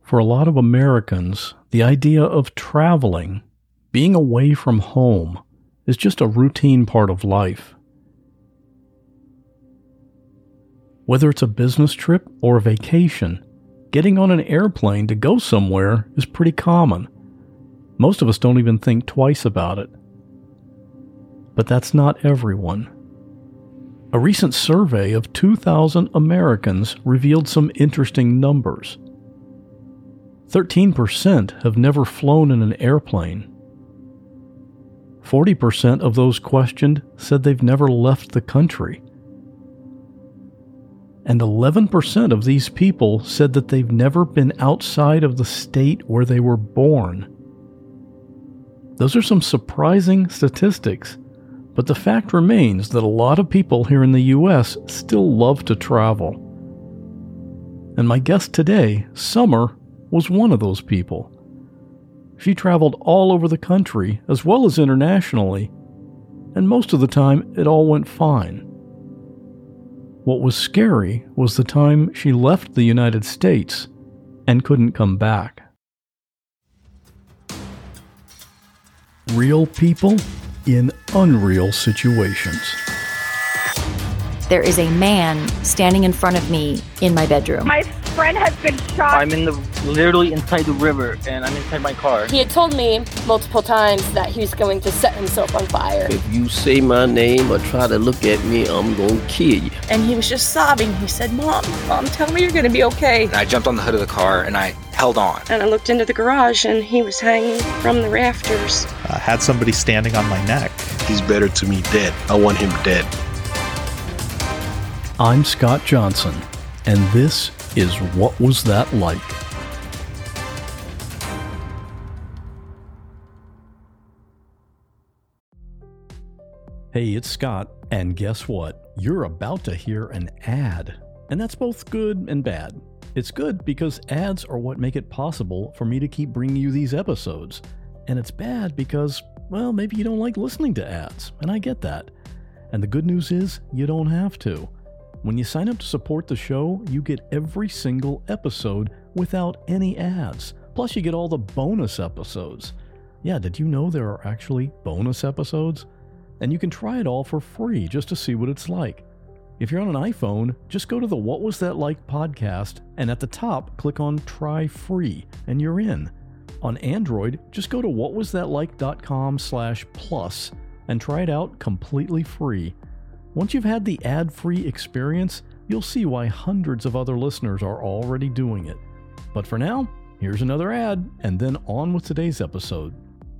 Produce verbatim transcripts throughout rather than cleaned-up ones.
For a lot of Americans, the idea of traveling, being away from home, is just a routine part of life. Whether it's a business trip or a vacation, getting on an airplane to go somewhere is pretty common. Most of us don't even think twice about it. But that's not everyone. A recent survey of two thousand Americans revealed some interesting numbers. thirteen percent have never flown in an airplane. forty percent of those questioned said they've never left the country. And eleven percent of these people said that they've never been outside of the state where they were born. Those are some surprising statistics, but the fact remains that a lot of people here in the U S still love to travel. And my guest today, Summer, was one of those people. She traveled all over the country as well as internationally, and most of the time it all went fine. What was scary was the time she left the United States and couldn't come back. Real people in unreal situations. There is a man standing in front of me in my bedroom. My friend has been shot. I'm in the literally inside the river, and I'm inside my car. He had told me multiple times that he was going to set himself on fire. If you say my name or try to look at me, I'm gonna kill you. And he was just sobbing. He said, Mom, Mom, tell me you're gonna be okay. And I jumped on the hood of the car, and I held on. And I looked into the garage, and he was hanging from the rafters. I had somebody standing on my neck. He's better to me dead. I want him dead. I'm Scott Johnson, and this is What Was That Like? Hey, it's Scott, and guess what? You're about to hear an ad, and that's both good and bad. It's good because ads are what make it possible for me to keep bringing you these episodes, and it's bad because, well, maybe you don't like listening to ads, and I get that. And the good news is, you don't have to. When you sign up to support the show, you get every single episode without any ads. Plus, you get all the bonus episodes. Yeah, did you know there are actually bonus episodes? And you can try it all for free just to see what it's like. If you're on an iPhone, just go to the What Was That Like podcast, and at the top, click on Try Free, and you're in. On Android, just go to whatwasthatlike.com slash plus and try it out completely free. Once you've had the ad-free experience, you'll see why hundreds of other listeners are already doing it. But for now, here's another ad, and then on with today's episode.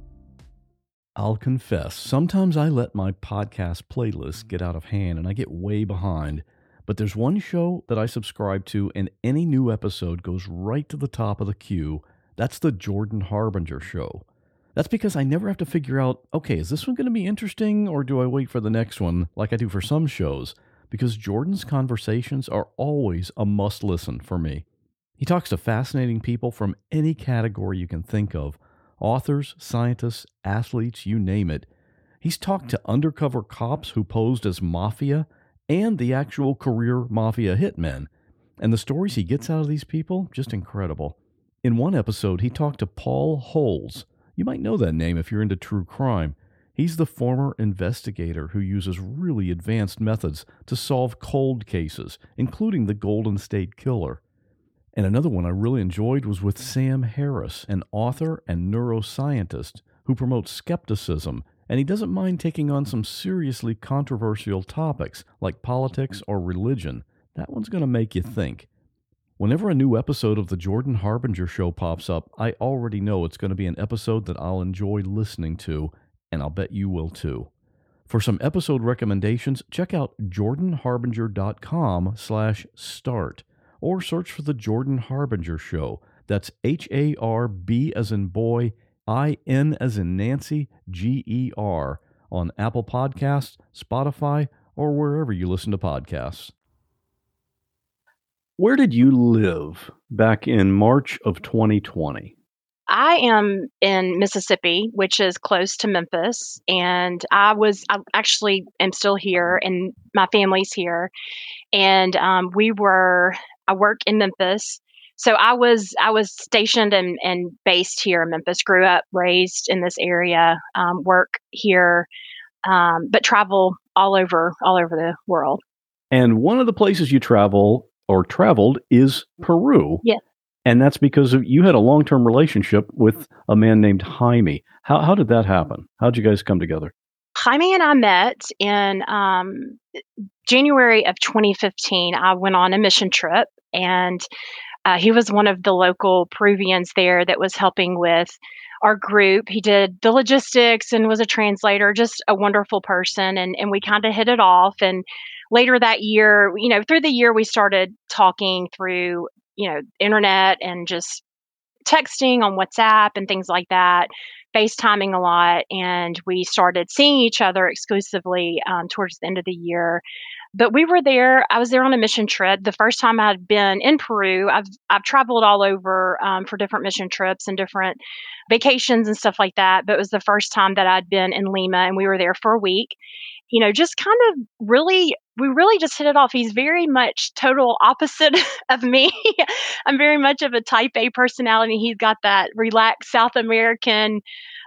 I'll confess, sometimes I let my podcast playlist get out of hand and I get way behind. But there's one show that I subscribe to, and any new episode goes right to the top of the queue. That's the Jordan Harbinger Show. That's because I never have to figure out, okay, is this one going to be interesting, or do I wait for the next one like I do for some shows? Because Jordan's conversations are always a must-listen for me. He talks to fascinating people from any category you can think of. Authors, scientists, athletes, you name it. He's talked to undercover cops who posed as mafia and the actual career mafia hitmen. And the stories he gets out of these people, just incredible. In one episode, he talked to Paul Holes. You might know that name if you're into true crime. He's the former investigator who uses really advanced methods to solve cold cases, including the Golden State Killer. And another one I really enjoyed was with Sam Harris, an author and neuroscientist who promotes skepticism, and he doesn't mind taking on some seriously controversial topics like politics or religion. That one's going to make you think. Whenever a new episode of the Jordan Harbinger Show pops up, I already know it's going to be an episode that I'll enjoy listening to, and I'll bet you will too. For some episode recommendations, check out jordanharbinger.com slash start, or search for the Jordan Harbinger Show. That's H A R B as in boy, I N as in Nancy, G E R, on Apple Podcasts, Spotify, or wherever you listen to podcasts. Where did you live back in March of twenty twenty? I am in Mississippi, which is close to Memphis, and I was I actually am still here, and my family's here, and um, we were I work in Memphis, So I was I was stationed and, and based here in Memphis, grew up, raised in this area, um, work here, um, but travel all over all over the world. And one of the places you travel or traveled is Peru. Yeah. And that's because of, you had a long-term relationship with a man named Jaime. How how did that happen? How did you guys come together? Jaime and I met in um, January of twenty fifteen. I went on a mission trip, and uh, he was one of the local Peruvians there that was helping with our group. He did the logistics and was a translator, just a wonderful person. And, and we kind of hit it off. And later that year, you know, through the year, we started talking through, you know, internet and just texting on WhatsApp and things like that, FaceTiming a lot. And we started seeing each other exclusively um, towards the end of the year. But we were there. I was there on a mission trip. The first time I'd been in Peru, I've I've traveled all over um, for different mission trips and different vacations and stuff like that. But it was the first time that I'd been in Lima, and we were there for a week. You know, just kind of really, we really just hit it off. He's very much total opposite of me. I'm very much of a type A personality. He's got that relaxed South American,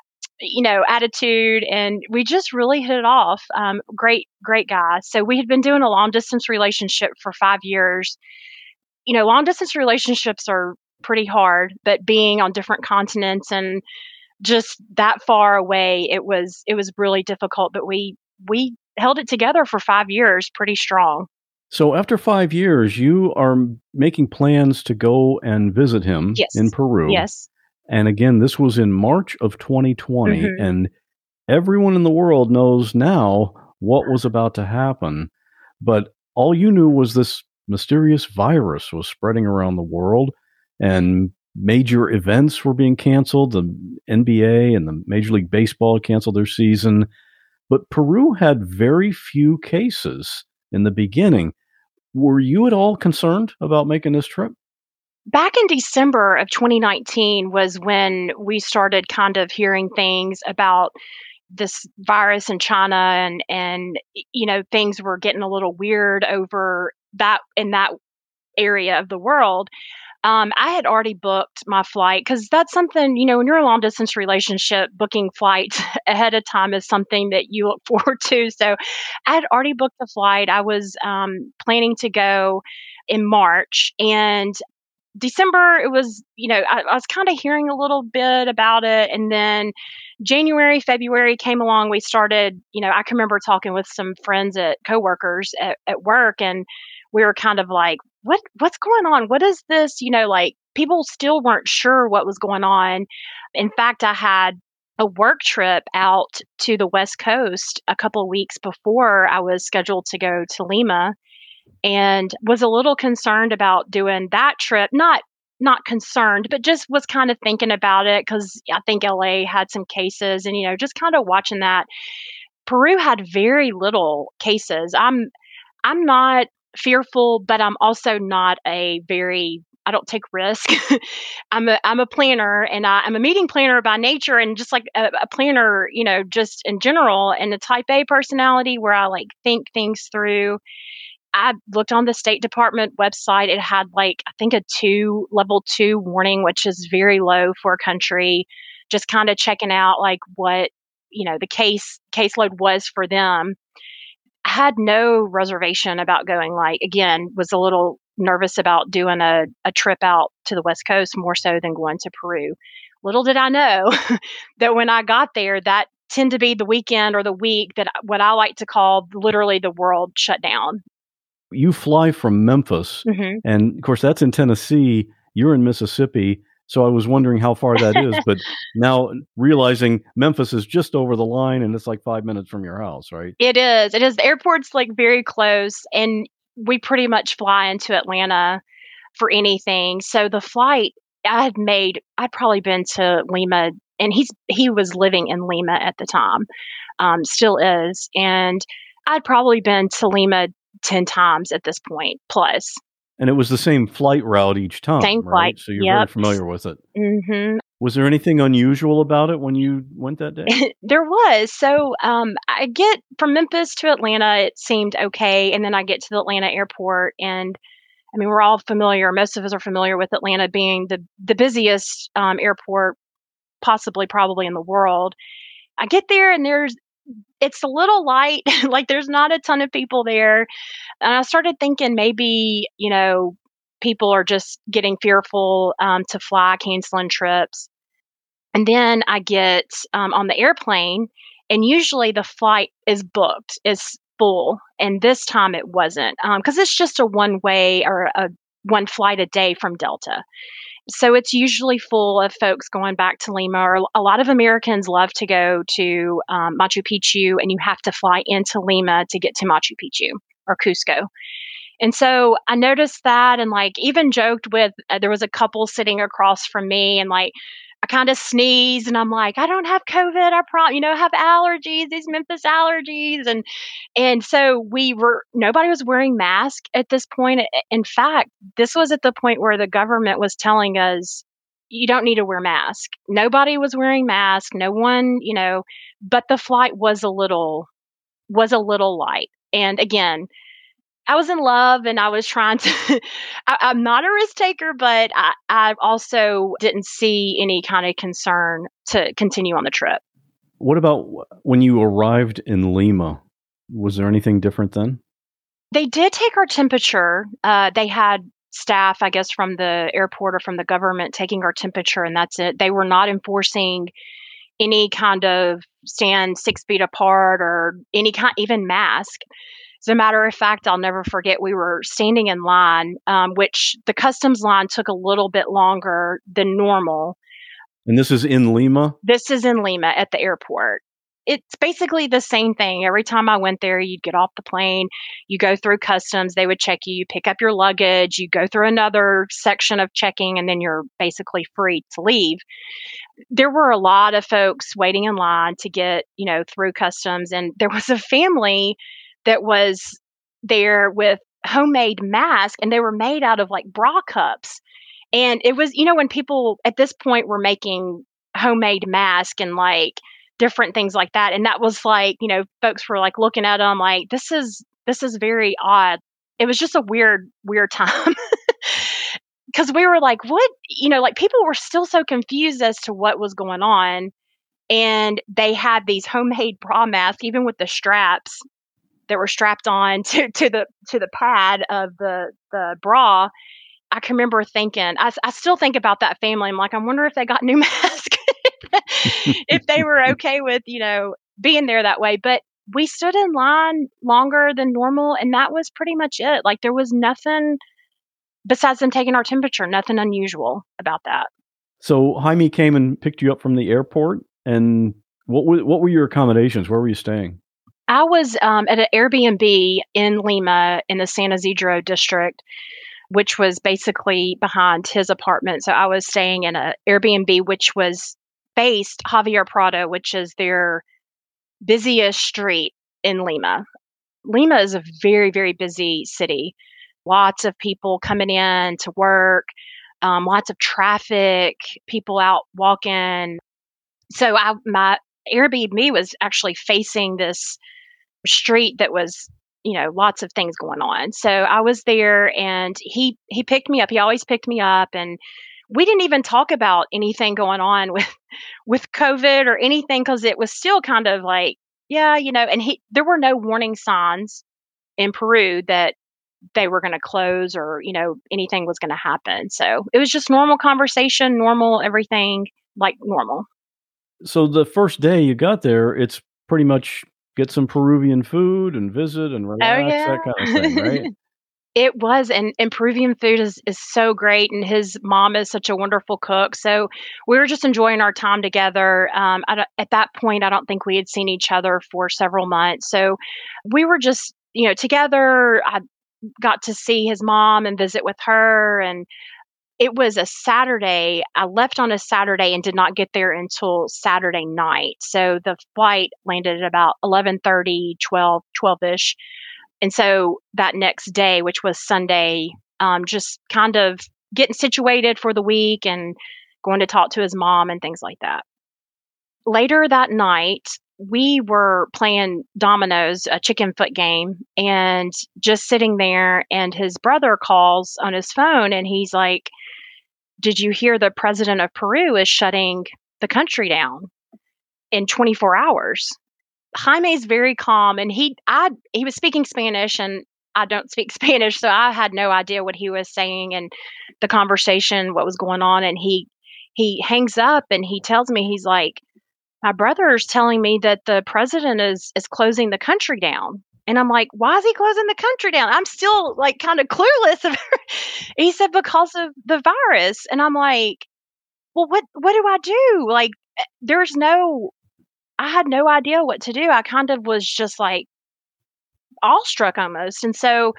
you know, attitude, and we just really hit it off. Um, great, great guy. So we had been doing a long distance relationship for five years. You know, long distance relationships are pretty hard, but being on different continents and just that far away, it was, it was really difficult, but we, we held it together for five years, pretty strong. So after five years, you are making plans to go and visit him yes. in Peru. Yes. And again, this was in March of twenty twenty, mm-hmm. and everyone in the world knows now what was about to happen. But all you knew was this mysterious virus was spreading around the world, and major events were being canceled. The N B A and the Major League Baseball canceled their season. But Peru had very few cases in the beginning. Were you at all concerned about making this trip? Back in December of twenty nineteen was when we started kind of hearing things about this virus in China, and, and, you know, things were getting a little weird over that in that area of the world. Um, I had already booked my flight, because that's something, you know, when you're in a long distance relationship, booking flights ahead of time is something that you look forward to. So I had already booked the flight. I was um, planning to go in March, and December, it was, you know, I, I was kind of hearing a little bit about it. And then January, February came along. We started, you know, I can remember talking with some friends at coworkers at, at work, and we were kind of like, what, what's going on? What is this? You know, like people still weren't sure what was going on. In fact, I had a work trip out to the West Coast a couple of weeks before I was scheduled to go to Lima, and was a little concerned about doing that trip. Not not concerned, but just was kind of thinking about it, because I think L A had some cases, and, you know, just kind of watching that. Peru had very little cases. I'm I'm not fearful, but I'm also not a very, I don't take risk. I'm a I'm a planner, and I, I'm a meeting planner by nature, and just like a, a planner, you know, just in general, and a type A personality where I like think things through. I looked on the State Department website. It had like, I think a two, level two warning, which is very low for a country. Just kind of checking out like what, you know, the case caseload was for them. I had no reservation about going. Like, again, was a little nervous about doing a, a trip out to the West Coast more so than going to Peru. Little did I know that when I got there, that tend to be the weekend or the week that what I like to call literally the world shut down. You fly from Memphis, mm-hmm. and of course that's in Tennessee. You're in Mississippi. So I was wondering how far that is, but now realizing Memphis is just over the line and it's like five minutes from your house, right? It is. It is. The airport's like very close, and we pretty much fly into Atlanta for anything. So the flight I had made, I'd probably been to Lima, and he's he was living in Lima at the time, um, still is, and I'd probably been to Lima ten times at this point plus. And it was the same flight route each time, Same right? flight. So you're yep. very familiar with it. Mm-hmm. Was there anything unusual about it when you went that day? There was. So um, I get from Memphis to Atlanta, it seemed okay. And then I get to the Atlanta airport, and I mean, we're all familiar, most of us are familiar with Atlanta being the, the busiest um, airport possibly probably in the world. I get there and there's, it's a little light, like there's not a ton of people there. And I started thinking maybe, you know, people are just getting fearful um, to fly, canceling trips. And then I get um, on the airplane, and usually the flight is booked, is full. And this time it wasn't, because um, it's just a one way or a one flight a day from Delta. So it's usually full of folks going back to Lima, or a lot of Americans love to go to um, Machu Picchu, and you have to fly into Lima to get to Machu Picchu or Cusco. And so I noticed that, and like even joked with, uh, there was a couple sitting across from me, and like I kind of sneezed and I'm like, I don't have COVID. I prom, you know, have allergies, these Memphis allergies. And, and so we were, nobody was wearing masks at this point. In fact, this was at the point where the government was telling us, you don't need to wear masks. Nobody was wearing masks. No one, you know, but the flight was a little, was a little light. And again, I was in love and I was trying to, I, I'm not a risk taker, but I, I also didn't see any kind of concern to continue on the trip. What about when you arrived in Lima? Was there anything different then? They did take our temperature. Uh, they had staff, I guess, from the airport or from the government taking our temperature, and that's it. They were not enforcing any kind of stand six feet apart or any kind, even mask. As a matter of fact, I'll never forget, we were standing in line, um, which the customs line took a little bit longer than normal. And this is in Lima? This is in Lima at the airport. It's basically the same thing. Every time I went there, you'd get off the plane, you go through customs, they would check you, you pick up your luggage, you go through another section of checking, and then you're basically free to leave. There were a lot of folks waiting in line to get, you know, through customs. And there was a family that was there with homemade masks, and they were made out of like bra cups. And it was, you know, when people at this point were making homemade masks and like different things like that. And that was like, you know, folks were like looking at them like, this is, this is very odd. It was just a weird, weird time. Because we were like, what, you know, like people were still so confused as to what was going on. And they had these homemade bra masks, even with the straps that were strapped on to, to the to the pad of the the bra. I can remember thinking, I, I still think about that family. I'm like, I wonder if they got new masks, if they were okay with, you know, being there that way. But we stood in line longer than normal, and that was pretty much it. Like there was nothing besides them taking our temperature, nothing unusual about that. So Jaime came and picked you up from the airport, and what were, what were your accommodations? Where were you staying? I was um, at an Airbnb in Lima in the San Isidro district, which was basically behind his apartment. So I was staying in an Airbnb, which was faced Javier Prado, which is their busiest street in Lima. Lima is a very, very busy city. Lots of people coming in to work, um, lots of traffic, people out walking. So I, my Airbnb was actually facing this street that was, you know, lots of things going on. So I was there, and he he picked me up. He always picked me up, and we didn't even talk about anything going on with with COVID or anything, because it was still kind of like, yeah, you know, and he there were no warning signs in Peru that they were going to close or, you know, anything was going to happen. So it was just normal conversation, normal everything, like normal. So the first day you got there, it's pretty much get some Peruvian food and visit and relax, oh, yeah. that kind of thing, right? It was, and, and Peruvian food is, is so great, and his mom is such a wonderful cook. So we were just enjoying our time together. Um, at, at that point, I don't think we had seen each other for several months. So we were just, you know, together. I got to see his mom and visit with her, and it was a Saturday. I left on a Saturday and did not get there until Saturday night. So the flight landed at about eleven thirty, twelve, twelve-ish. And so that next day, which was Sunday, um, just kind of getting situated for the week and going to talk to his mom and things like that. Later that night, we were playing dominoes, a chicken foot game, and just sitting there. And his brother calls on his phone and he's like, did you hear the president of Peru is shutting the country down in twenty-four hours? Jaime's very calm, and he I he was speaking Spanish, and I don't speak Spanish, so I had no idea what he was saying and the conversation, what was going on. And he he hangs up and he tells me, he's like, my brother's telling me that the president is is closing the country down. And I'm like, why is he closing the country down? I'm still like kind of clueless. He said because of the virus. And I'm like, well, what what do I do? Like, there's no I had no idea what to do. I kind of was just like awestruck almost. And so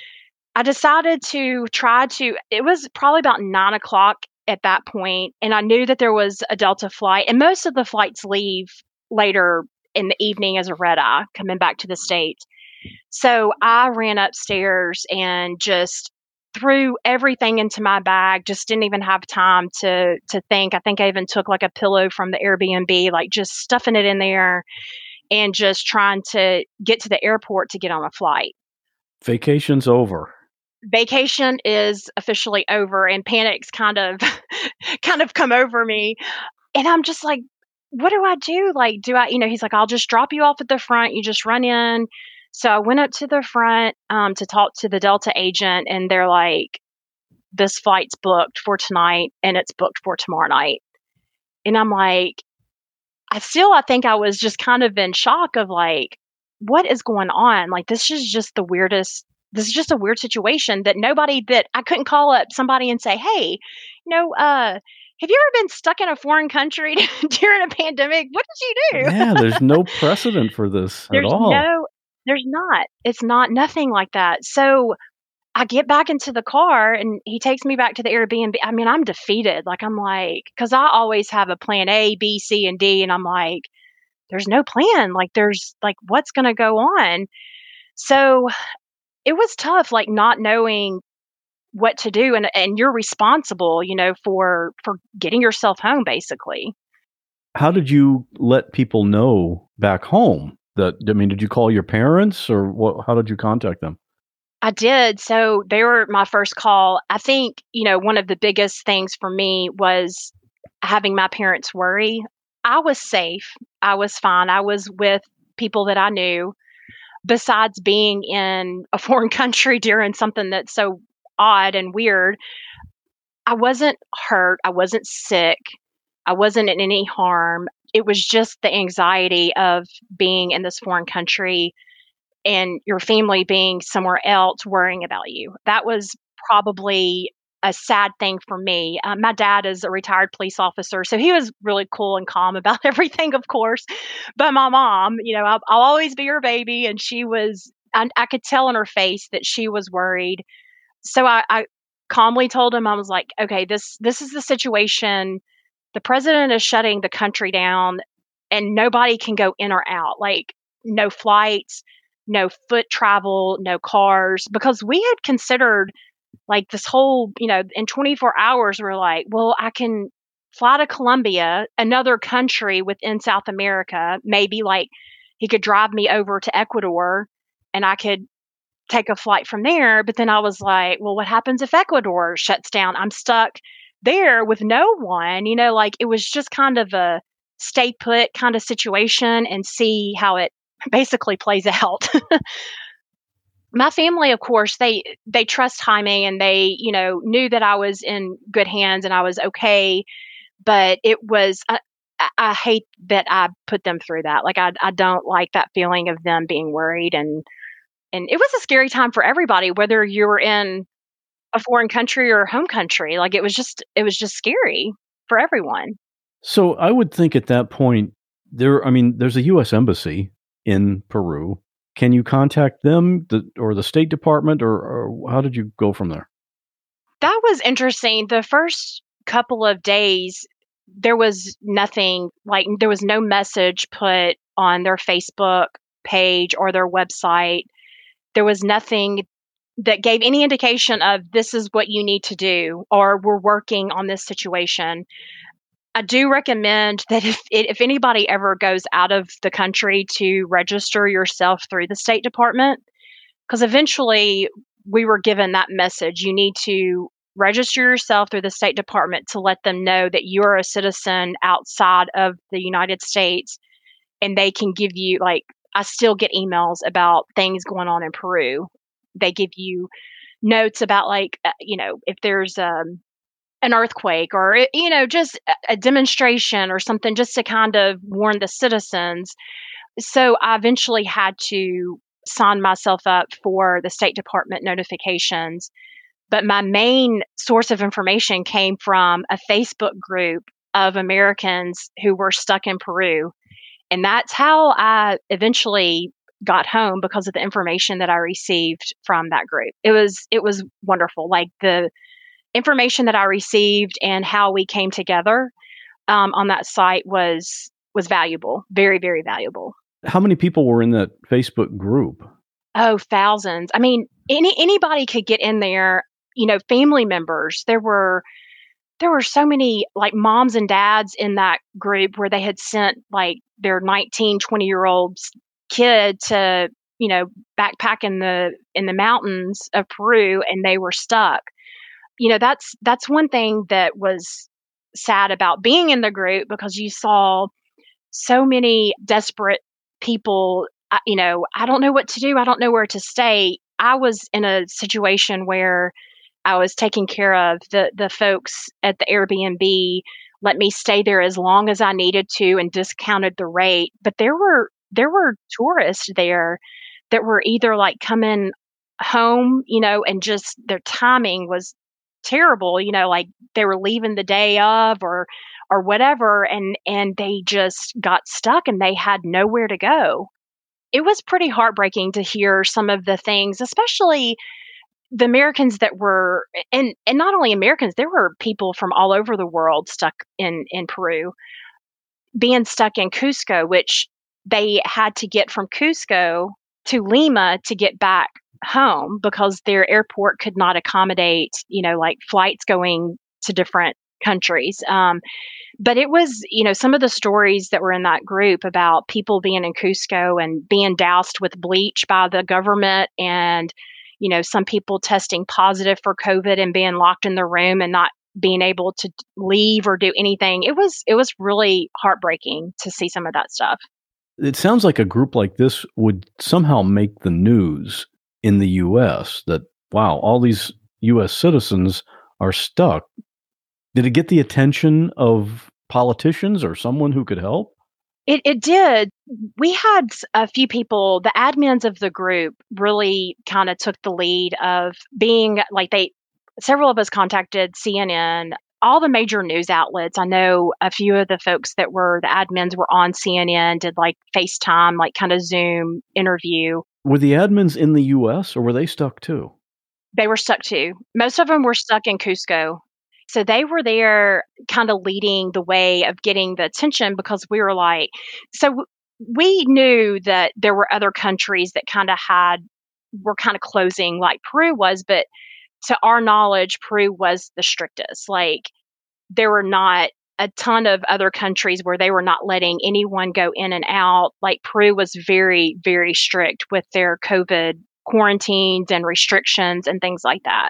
I decided to try to, it was probably about nine o'clock at that point, and I knew that there was a Delta flight, and most of the flights leave later in the evening as a red eye coming back to the States. So I ran upstairs and just threw everything into my bag, just didn't even have time to to think. I think I even took like a pillow from the Airbnb, like just stuffing it in there and just trying to get to the airport to get on a flight. Vacation's over. Vacation is officially over, and panic's kind of kind of come over me. And I'm just like, what do I do? Like, do I, you know, he's like, I'll just drop you off at the front. You just run in. So I went up to the front um, to talk to the Delta agent, and they're like, this flight's booked for tonight and it's booked for tomorrow night. And I'm like, I still, I think I was just kind of in shock of like, what is going on? Like, this is just the weirdest, this is just a weird situation that nobody, that I couldn't call up somebody and say, hey, you know, uh, have you ever been stuck in a foreign country during a pandemic? What did you do? Yeah, there's no precedent for this There's at all. No, there's not. It's not, nothing like that. So I get back into the car and he takes me back to the Airbnb. I mean, I'm defeated. Like, I'm like, because I always have a plan A, B, C, and D. And I'm like, there's no plan. Like, there's like, what's going to go on? So it was tough, like not knowing what to do. And, and you're responsible, you know, for, for getting yourself home, basically. How did you let people know back home that, I mean, did you call your parents or what, how did you contact them? I did. So they were my first call. I think, you know, one of the biggest things for me was having my parents worry. I was safe. I was fine. I was with people that I knew. Besides being in a foreign country during something that's so odd and weird, I wasn't hurt. I wasn't sick. I wasn't in any harm. It was just the anxiety of being in this foreign country and your family being somewhere else worrying about you. That was probably a sad thing for me. Um, my dad is a retired police officer, so he was really cool and calm about everything, of course. But my mom, you know, I'll, I'll always be her baby, and she was, I, I could tell in her face that she was worried. So I, I calmly told him, I was like, okay, this this is the situation. The president is shutting the country down, and nobody can go in or out. Like, no flights, no foot travel, no cars, because we had considered like this whole, you know, in twenty-four hours, we're like, well, I can fly to Colombia, another country within South America. Maybe like he could drive me over to Ecuador and I could take a flight from there. But then I was like, well, what happens if Ecuador shuts down? I'm stuck there with no one, you know, like it was just kind of a stay put kind of situation and see how it basically plays out. My family, of course, they they trust Jaime, and they, you know, knew that I was in good hands and I was okay. But it was, I, I hate that I put them through that. Like, I I don't like that feeling of them being worried, and and it was a scary time for everybody, whether you were in a foreign country or home country. Like, it was just it was just scary for everyone. So I would think at that point there, I mean, there's a U S embassy in Peru. Can you contact them, the, or the State Department, or, or how did you go from there? That was interesting. The first couple of days, there was nothing, like there was no message put on their Facebook page or their website. There was nothing that gave any indication of this is what you need to do, or we're working on this situation. I do recommend that if if anybody ever goes out of the country to register yourself through the State Department, because eventually we were given that message. You need to register yourself through the State Department to let them know that you're a citizen outside of the United States, and they can give you, like, I still get emails about things going on in Peru. They give you notes about, like, uh, you know, if there's um, an earthquake or, you know, just a, a demonstration or something, just to kind of warn the citizens. So I eventually had to sign myself up for the State Department notifications. But my main source of information came from a Facebook group of Americans who were stuck in Peru. And that's how I eventually got home, because of the information that I received from that group. It was it was wonderful. Like, the information that I received and how we came together um, on that site was was valuable, very, very valuable. How many people were in that Facebook group? Oh, thousands. I mean, any anybody could get in there. You know, family members. There were there were so many, like, moms and dads in that group where they had sent, like, their nineteen, twenty year old kid to, you know, backpack in the in the mountains of Peru, and they were stuck. You know, that's that's one thing that was sad about being in the group, because you saw so many desperate people. I, you know, I don't know what to do. I don't know where to stay. I was in a situation where I was taking care of the the folks at the Airbnb, let me stay there as long as I needed to and discounted the rate. But there were there were tourists there that were either, like, coming home, you know, and just their timing was terrible, you know, like they were leaving the day of or or whatever, and and they just got stuck and they had nowhere to go. It was pretty heartbreaking to hear some of the things, especially the Americans that were, and and not only Americans, there were people from all over the world stuck in in Peru, being stuck in Cusco, which they had to get from Cusco to Lima to get back home, because their airport could not accommodate, you know, like, flights going to different countries. Um, but it was, you know, some of the stories that were in that group about people being in Cusco and being doused with bleach by the government, and, you know, some people testing positive for COVID and being locked in the room and not being able to leave or do anything. It was it was really heartbreaking to see some of that stuff. It sounds like a group like this would somehow make the news in the U S, that, wow, all these U S citizens are stuck. Did it get the attention of politicians or someone who could help? It it did. We had a few people, the admins of the group really kind of took the lead of being, like, they, several of us contacted C N N, all the major news outlets. I know a few of the folks that were the admins were on C N N, did, like, FaceTime, like, kind of Zoom interview. Were the admins in the U S or were they stuck too? They were stuck too. Most of them were stuck in Cusco. So they were there kind of leading the way of getting the attention, because we were like, so w- we knew that there were other countries that kind of had, were kind of closing like Peru was, but to our knowledge, Peru was the strictest. Like, there were not a ton of other countries where they were not letting anyone go in and out. Like, Peru was very, very strict with their COVID quarantines and restrictions and things like that.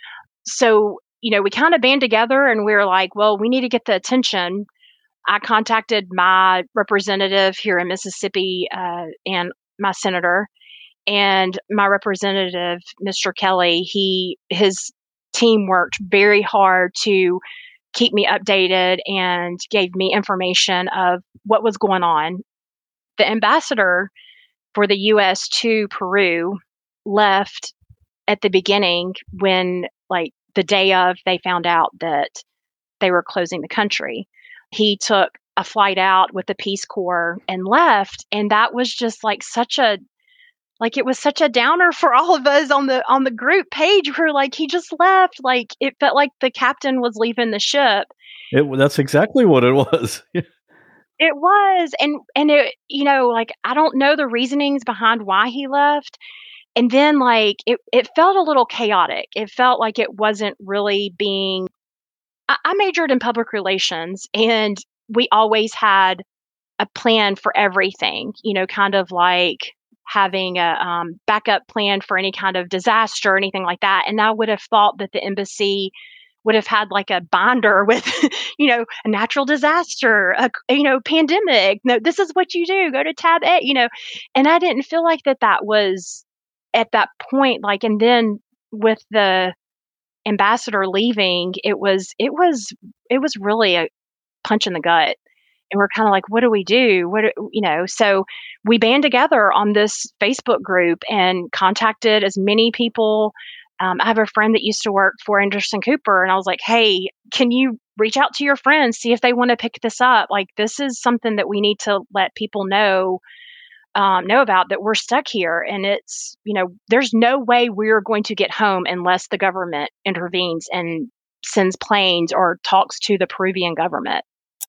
So, you know, we kind of band together and we were like, well, we need to get the attention. I contacted my representative here in Mississippi uh, and my senator, and my representative, Mister Kelly. He his team worked very hard to keep me updated and gave me information of what was going on. The ambassador for the U S to Peru left at the beginning when, like, the day of they found out that they were closing the country. He took a flight out with the Peace Corps and left. And that was just like such a, like, it was such a downer for all of us on the, on the group page. We were like, he just left. Like, it felt like the captain was leaving the ship. It, that's exactly what it was. It was. And, and it, you know, like, I don't know the reasonings behind why he left. And then, like, it, it felt a little chaotic. It felt like it wasn't really being, I, I majored in public relations, and we always had a plan for everything, you know, kind of like having a um, backup plan for any kind of disaster or anything like that. And I would have thought that the embassy would have had like a binder with, you know, a natural disaster, a, you know, pandemic. No, this is what you do. Go to tab A, you know. And I didn't feel like that that was at that point. Like, and then with the ambassador leaving, it was, it was, it was really a punch in the gut. And we're kind of like, what do we do? What, do, you know, so we band together on this Facebook group and contacted as many people. Um, I have a friend that used to work for Anderson Cooper, and I was like, hey, can you reach out to your friends, see if they want to pick this up? Like, this is something that we need to let people know, um, know about, that we're stuck here. And it's, you know, there's no way we're going to get home unless the government intervenes and sends planes or talks to the Peruvian government.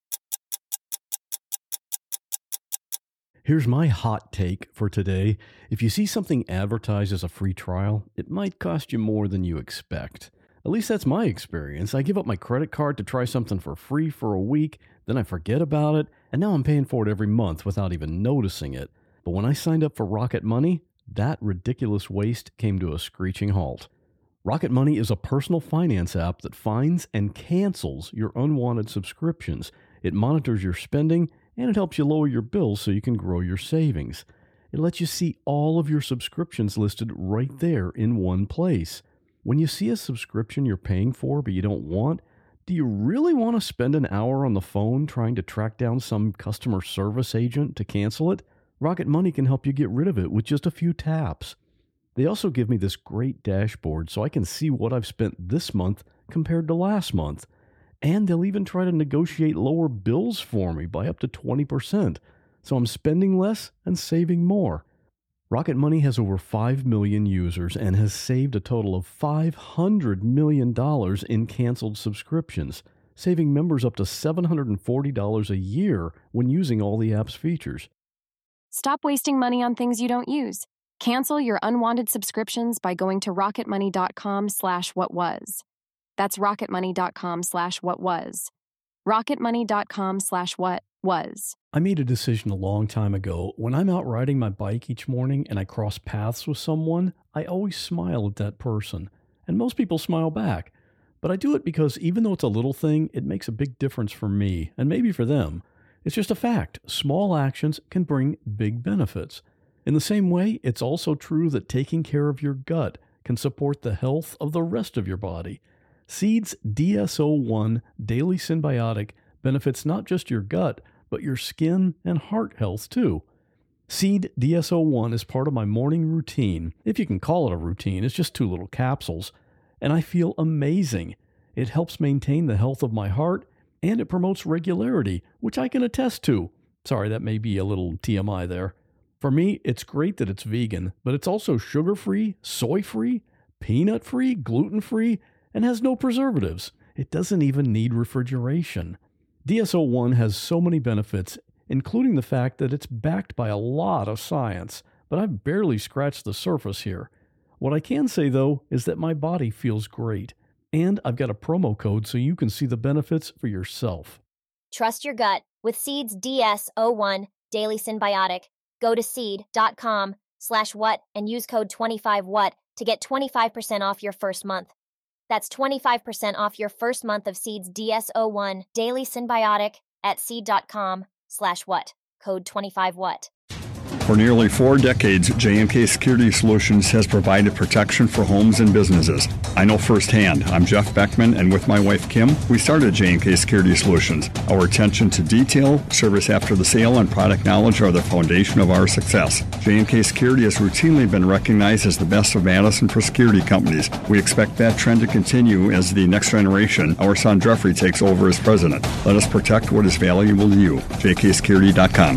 Here's my hot take for today. If you see something advertised as a free trial, it might cost you more than you expect. At least that's my experience. I give up my credit card to try something for free for a week, then I forget about it, and now I'm paying for it every month without even noticing it. But when I signed up for Rocket Money, that ridiculous waste came to a screeching halt. Rocket Money is a personal finance app that finds and cancels your unwanted subscriptions. It monitors your spending, and it helps you lower your bills so you can grow your savings. It lets you see all of your subscriptions listed right there in one place. When you see a subscription you're paying for but you don't want, do you really want to spend an hour on the phone trying to track down some customer service agent to cancel it? Rocket Money can help you get rid of it with just a few taps. They also give me this great dashboard so I can see what I've spent this month compared to last month. And they'll even try to negotiate lower bills for me by up to twenty percent. So I'm spending less and saving more. Rocket Money has over five million users and has saved a total of five hundred million dollars in canceled subscriptions, saving members up to seven hundred forty dollars a year when using all the app's features. Stop wasting money on things you don't use. Cancel your unwanted subscriptions by going to rocketmoney.com slash what was. That's rocketmoney.com slash what was. rocketmoney.com slash what was. I made a decision a long time ago. When I'm out riding my bike each morning and I cross paths with someone, I always smile at that person. And most people smile back. But I do it because even though it's a little thing, it makes a big difference for me and maybe for them. It's just a fact. Small actions can bring big benefits. In the same way, it's also true that taking care of your gut can support the health of the rest of your body. Seed's D S O one Daily Synbiotic benefits not just your gut, but your skin and heart health too. Seed D S O one is part of my morning routine. If you can call it a routine, it's just two little capsules. And I feel amazing. It helps maintain the health of my heart, and it promotes regularity, which I can attest to. Sorry, that may be a little T M I there. For me, it's great that it's vegan, but it's also sugar-free, soy-free, peanut-free, gluten-free, and has no preservatives. It doesn't even need refrigeration. D S O one has so many benefits, including the fact that it's backed by a lot of science, but I've barely scratched the surface here. What I can say, though, is that my body feels great, and I've got a promo code so you can see the benefits for yourself. Trust your gut with Seed's D S O one Daily Synbiotic. Go to seed.com slash what and use code twenty-five what to get twenty-five percent off your first month. That's twenty-five percent off your first month of Seed's D S O one Daily Synbiotic at seed.com slash what. Code twenty-five what. For nearly four decades, J and K Security Solutions has provided protection for homes and businesses. I know firsthand. I'm Jeff Beckman, and with my wife Kim, we started J and K Security Solutions. Our attention to detail, service after the sale, and product knowledge are the foundation of our success. J and K Security has routinely been recognized as the best of Madison for security companies. We expect that trend to continue as the next generation, our son Jeffrey, takes over as president. Let us protect what is valuable to you. J K security dot com.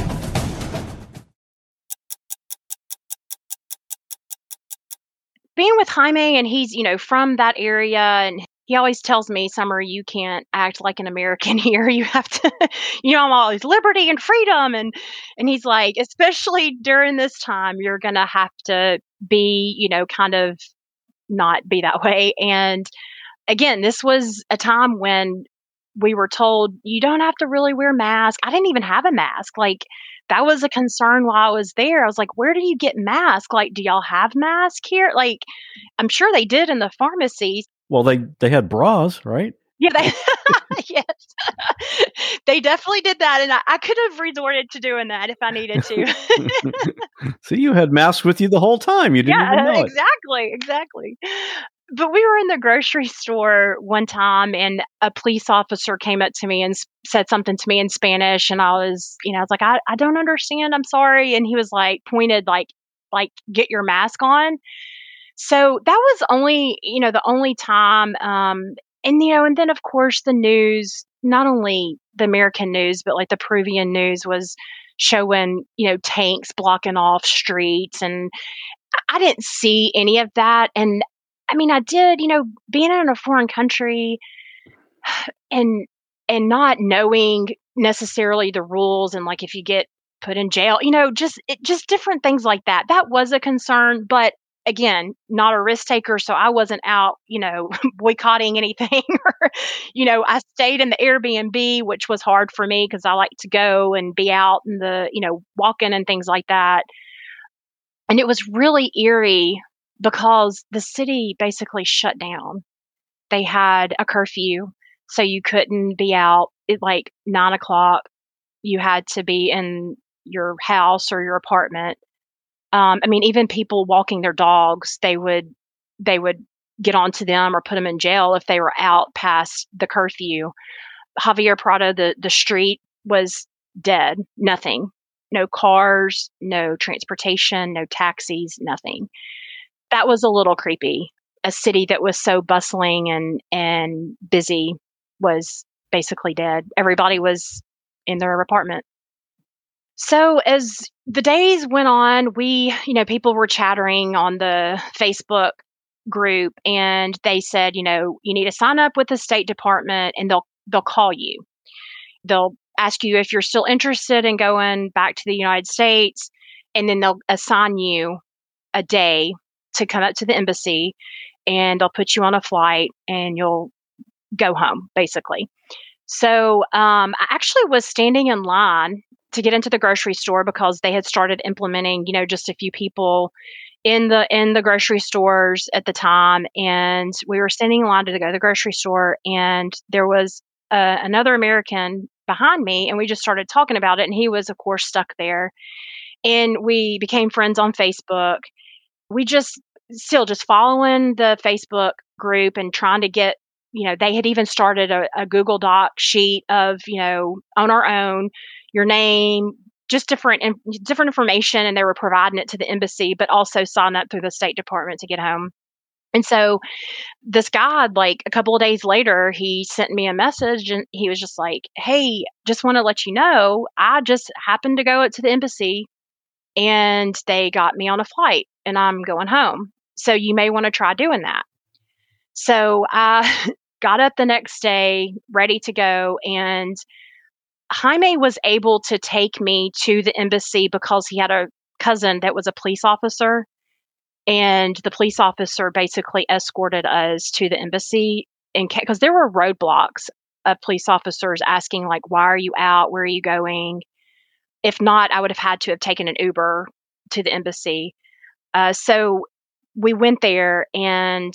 Being with Jaime, and he's, you know, from that area, and he always tells me, Summer, you can't act like an American here. You have to, you know, I'm always liberty and freedom. And, and he's like, especially during this time, you're going to have to be, you know, kind of not be that way. And again, this was a time when we were told you don't have to really wear masks. I didn't even have a mask. Like, that was a concern while I was there. I was like, where do you get masks? Like, do y'all have masks here? Like, I'm sure they did in the pharmacies. Well, they, they had bras, right? Yeah, they, yes, they definitely did that. And I, I could have resorted to doing that if I needed to. See, you had masks with you the whole time. You didn't yeah, even know it. exactly, exactly. But we were in the grocery store one time and a police officer came up to me and s- said something to me in Spanish. And I was, you know, I was like, I, I don't understand. I'm sorry. And he was like, pointed like, like, get your mask on. So that was only, you know, the only time, um, and, you know, and then of course the news, not only the American news, but like the Peruvian news was showing, you know, tanks blocking off streets. And I didn't see any of that. And I mean, I did, you know, being in a foreign country and, and not knowing necessarily the rules and like if you get put in jail, you know, just, it, just different things like that. That was a concern, but again, not a risk taker. So I wasn't out, you know, boycotting anything. Or, you know, I stayed in the Airbnb, which was hard for me because I like to go and be out in the, you know, walking and things like that. And it was really eerie because the city basically shut down. They had a curfew, so you couldn't be out at like nine o'clock. You had to be in your house or your apartment. Um, I mean, even people walking their dogs, they would they would get onto them or put them in jail if they were out past the curfew. Javier Prado, the, the street was dead, nothing. No cars, no transportation, no taxis, nothing. That was a little creepy. A city that was so bustling and, and busy was basically dead. Everybody was in their apartment. So as the days went on, we, you know, people were chattering on the Facebook group and they said, you know, you need to sign up with the State Department and they'll they'll call you. They'll ask you if you're still interested in going back to the United States, and then they'll assign you a day to come up to the embassy and they'll put you on a flight and you'll go home, basically. So um, I actually was standing in line to get into the grocery store because they had started implementing, you know, just a few people in the in the grocery stores at the time. And we were standing in line to go to the grocery store, and there was uh, another American behind me, and we just started talking about it. And he was, of course, stuck there. And we became friends on Facebook. We just still just following the Facebook group and trying to get, you know, they had even started a, a Google Doc sheet of, you know, on our own, your name, just different different information, and they were providing it to the embassy, but also sign up through the State Department to get home. And so this guy, like a couple of days later, he sent me a message and he was just like, hey, just want to let you know, I just happened to go to the embassy and they got me on a flight and I'm going home. So you may want to try doing that. So I got up the next day ready to go, and Jaime was able to take me to the embassy because he had a cousin that was a police officer, and the police officer basically escorted us to the embassy, and because there were roadblocks of police officers asking like, why are you out? Where are you going? If not, I would have had to have taken an Uber to the embassy. Uh, so we went there and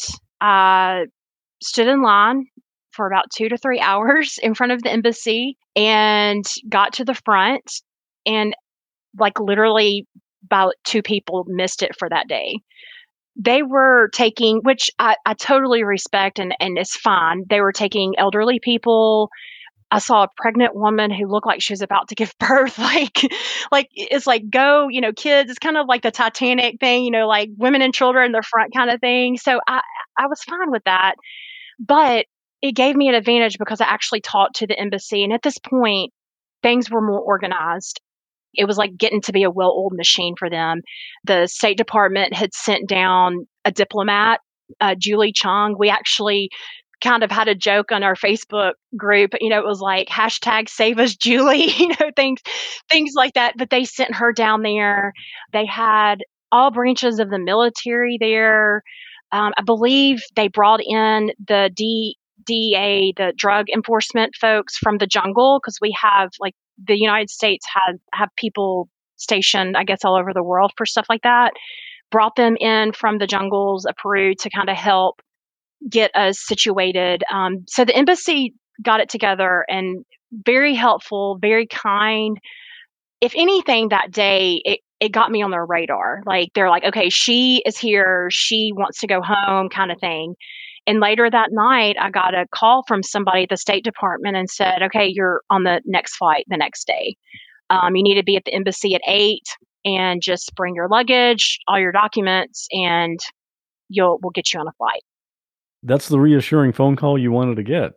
I stood in line for about two to three hours in front of the embassy and got to the front, and like literally about two people missed it for that day. They were taking, which I, I totally respect and, and it's fine. They were taking elderly people. I saw a pregnant woman who looked like she was about to give birth. Like, like it's like, go, you know, kids. It's kind of like the Titanic thing, you know, like women and children in the front kind of thing. So I, I was fine with that. But it gave me an advantage because I actually talked to the embassy. And at this point, things were more organized. It was like getting to be a well-oiled machine for them. The State Department had sent down a diplomat, uh, Julie Chung. We actually kind of had a joke on our Facebook group. You know, it was like hashtag save us Julie, you know, things, things like that. But they sent her down there. They had all branches of the military there. Um, I believe they brought in the D, DEA, the drug enforcement folks from the jungle, because we have like the United States had have people stationed, I guess, all over the world for stuff like that. Brought them in from the jungles of Peru to kind of help get us situated. Um, so the embassy got it together and very helpful, very kind. If anything, that day, it, it got me on their radar. Like, they're like, okay, she is here. She wants to go home, kind of thing. And later that night, I got a call from somebody at the State Department and said, okay, you're on the next flight the next day. Um, you need to be at the embassy at eight and just bring your luggage, all your documents, and you'll we'll get you on a flight. That's the reassuring phone call you wanted to get.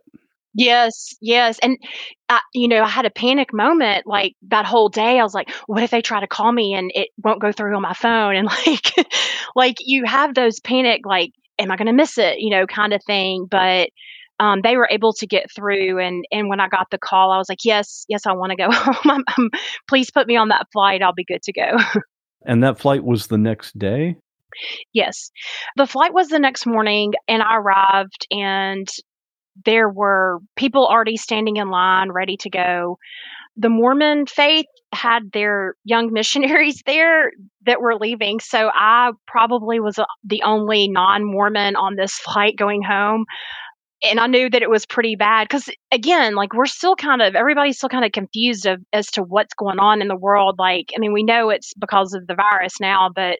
Yes, yes. And, uh, you know, I had a panic moment like that whole day. I was like, what if they try to call me and it won't go through on my phone? And like, like you have those panic, like, am I going to miss it? You know, kind of thing. But um, they were able to get through. And, and when I got the call, I was like, yes, yes, I want to go home. I'm, I'm, please put me on that flight. I'll be good to go. And that flight was the next day? Yes. The flight was the next morning, and I arrived, and there were people already standing in line, ready to go. The Mormon faith had their young missionaries there that were leaving. So I probably was the only non-Mormon on this flight going home. And I knew that it was pretty bad because, again, like we're still kind of, everybody's still kind of confused of, as to what's going on in the world. Like, I mean, we know it's because of the virus now, but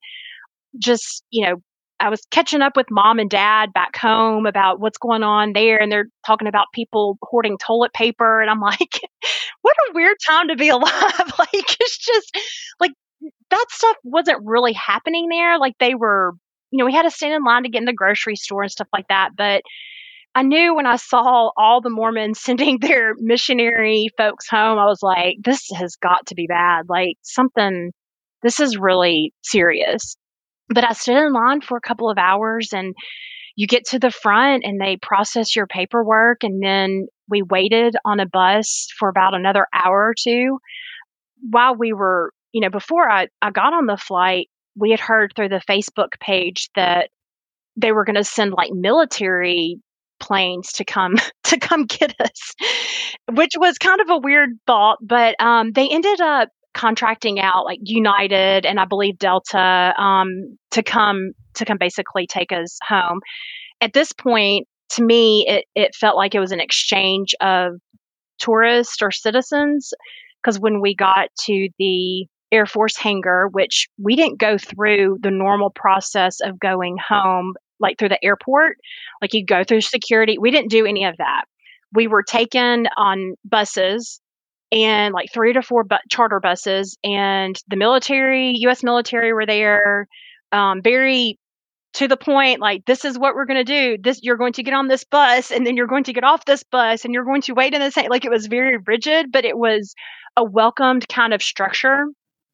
just, you know, I was catching up with mom and dad back home about what's going on there. And they're talking about people hoarding toilet paper. And I'm like, what a weird time to be alive. Like, it's just like that stuff wasn't really happening there. Like they were, you know, we had to stand in line to get in the grocery store and stuff like that. But I knew when I saw all the Mormons sending their missionary folks home, I was like, this has got to be bad. Like something, this is really serious. But I stood in line for a couple of hours, and you get to the front and they process your paperwork. And then we waited on a bus for about another hour or two while we were, you know, before I, I got on the flight, we had heard through the Facebook page that they were going to send like military planes to come to come get us, which was kind of a weird thought. But um, they ended up contracting out like United and I believe Delta um, to come to come basically take us home. At this point, to me, it, it felt like it was an exchange of tourists or citizens, because when we got to the Air Force hangar, which we didn't go through the normal process of going home, like through the airport, like you go through security. We didn't do any of that. We were taken on buses, and like three to four bu- charter buses, and the military, U S military were there, um, very to the point, like, this is what we're going to do. This, you're going to get on this bus, and then you're going to get off this bus, and you're going to wait in the same, like it was very rigid, but it was a welcomed kind of structure.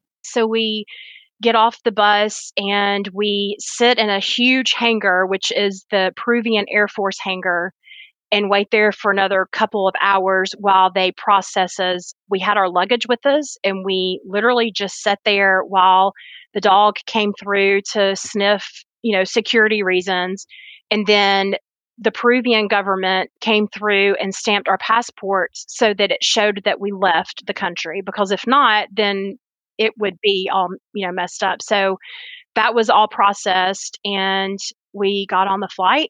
So we get off the bus and we sit in a huge hangar, which is the Peruvian Air Force hangar, and wait there for another couple of hours while they process us. We had our luggage with us, and we literally just sat there while the dog came through to sniff, you know, security reasons. And then the Peruvian government came through and stamped our passports so that it showed that we left the country, because if not, then it would be all, you know, messed up. So that was all processed, and we got on the flight,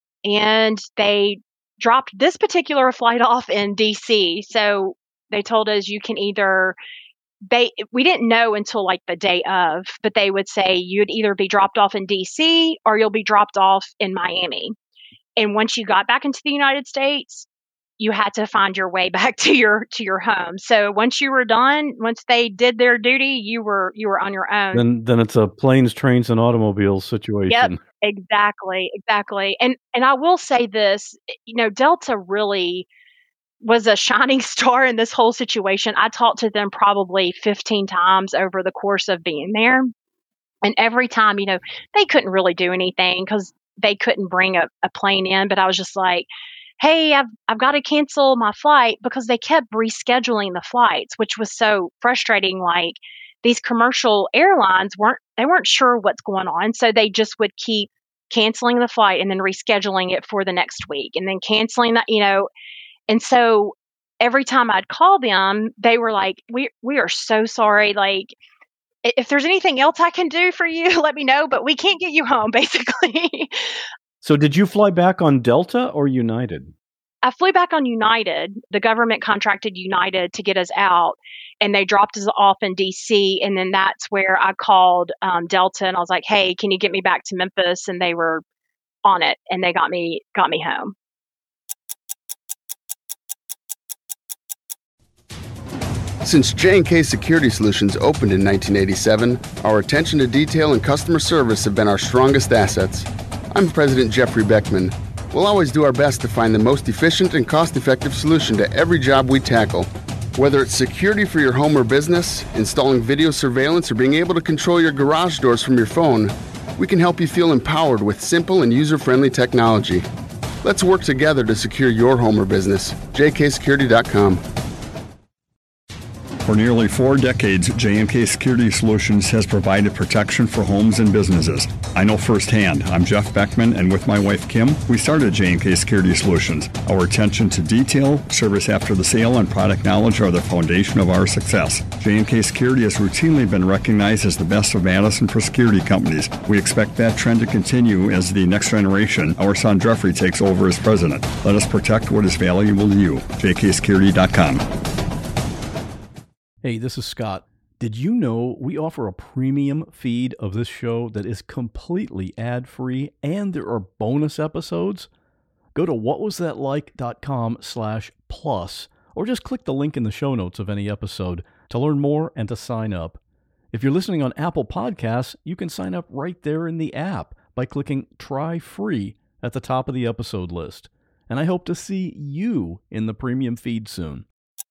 and they dropped this particular flight off in D C. So they told us you can either, they, we didn't know until like the day of, but they would say you'd either be dropped off in D C or you'll be dropped off in Miami. And once you got back into the United States, you had to find your way back to your to your home. So once you were done, once they did their duty, you were you were on your own. Then then it's a planes, trains, and automobiles situation. Yep, exactly, exactly. And and I will say this, you know, Delta really was a shining star in this whole situation. I talked to them probably fifteen times over the course of being there. And every time, you know, they couldn't really do anything because they couldn't bring a, a plane in. But I was just like, hey, I've I've got to cancel my flight, because they kept rescheduling the flights, which was so frustrating. Like, these commercial airlines weren't, they weren't sure what's going on. So they just would keep canceling the flight and then rescheduling it for the next week and then canceling that, you know. And so every time I'd call them, they were like, we we are so sorry. Like, if there's anything else I can do for you, let me know, but we can't get you home, basically. So did you fly back on Delta or United? I flew back on United. The government contracted United to get us out, and they dropped us off in D C. And then that's where I called um, Delta, and I was like, "Hey, can you get me back to Memphis?" And they were on it, and they got me got me home. Since J and K Security Solutions opened in nineteen eighty-seven, our attention to detail and customer service have been our strongest assets. I'm President Jeffrey Beckman. We'll always do our best to find the most efficient and cost-effective solution to every job we tackle. Whether it's security for your home or business, installing video surveillance, or being able to control your garage doors from your phone, we can help you feel empowered with simple and user-friendly technology. Let's work together to secure your home or business. J K security dot com. For nearly four decades, J and K Security Solutions has provided protection for homes and businesses. I know firsthand. I'm Jeff Beckman, and with my wife Kim, we started J and K Security Solutions. Our attention to detail, service after the sale, and product knowledge are the foundation of our success. J and K Security has routinely been recognized as the best of Madison for security companies. We expect that trend to continue as the next generation, our son Jeffrey, takes over as president. Let us protect what is valuable to you. J K security dot com. Hey, this is Scott. Did you know we offer a premium feed of this show that is completely ad-free and there are bonus episodes? Go to whatwasthatlike.com slash plus or just click the link in the show notes of any episode to learn more and to sign up. If you're listening on Apple Podcasts, you can sign up right there in the app by clicking Try Free at the top of the episode list. And I hope to see you in the premium feed soon.